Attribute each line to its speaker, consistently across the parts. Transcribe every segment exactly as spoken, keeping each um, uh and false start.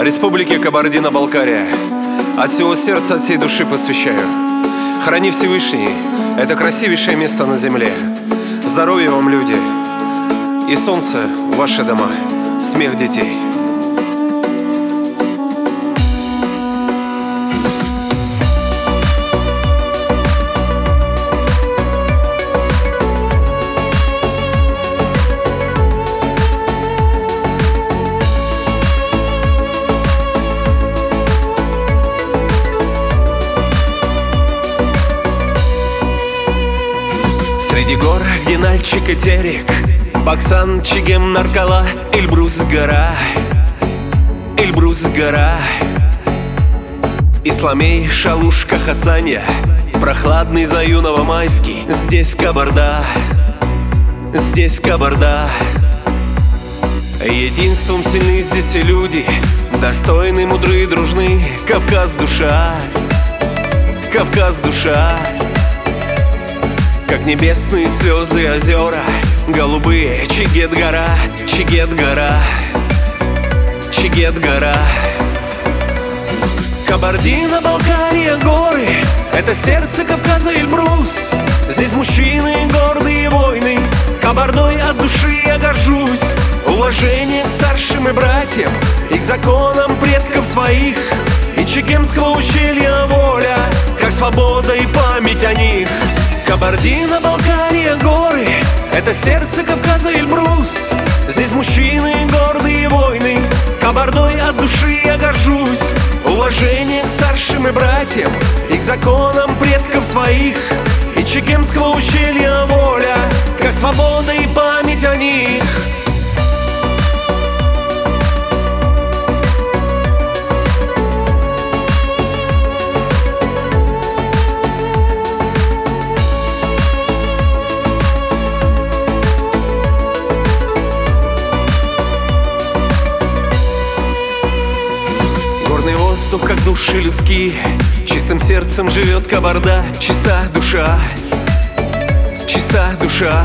Speaker 1: Республике Кабардино-Балкария. От всего сердца, от всей души посвящаю. Храни Всевышний это красивейшее место на земле. Здоровья вам, люди, и солнце в ваши дома, смех детей. Среди гор Генальчик и Терек, Баксан, Чегем, Наркала, Эльбрус гора, Эльбрус гора, Исламей, Шалушка, Хасанья, прохладный Заюново-Майский. Здесь Кабарда, здесь Кабарда. Единством сильны здесь и люди, достойны, мудры, дружны. Кавказ душа, Кавказ душа. Как небесные слезы озера, голубые, Чигет гора, Чигет гора, Чигет гора. Кабардино-Балкария горы, это сердце Кавказа Эльбрус. Здесь мужчины гордые воины, Кабардой от души я горжусь. Уважение к старшим и братьям, и к законам предков своих, и Чегемского ущелья воля, как свобода и память о них. Кабардино-Балкария горы, это сердце Кавказа Эльбрус. Здесь мужчины гордые воины, Кабардой от души я горжусь. Уважение к старшим и братьям, и к законам предков своих, и Чегемского ущелья воля, как свобода и память о них. Горный воздух, как души людские, чистым сердцем живет Кабарда. Чиста душа, чиста душа.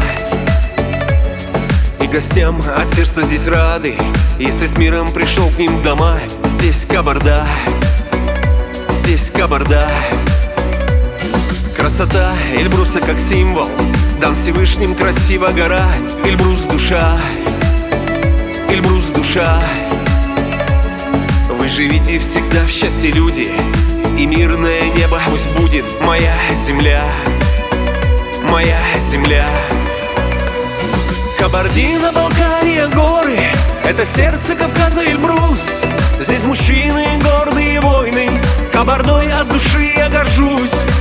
Speaker 1: И гостям от сердца здесь рады, если с миром пришел к ним в дома. Здесь Кабарда, здесь Кабарда. Красота Эльбруса как символ, дан Всевышним красива гора. Эльбрус душа, Эльбрус душа. Вы живите всегда в счастье, люди, и мирное небо пусть будет моя земля, моя земля. Кабардино-Балкария горы, это сердце Кавказа Эльбрус. Здесь мужчины гордые воины, Кабардой от души я горжусь.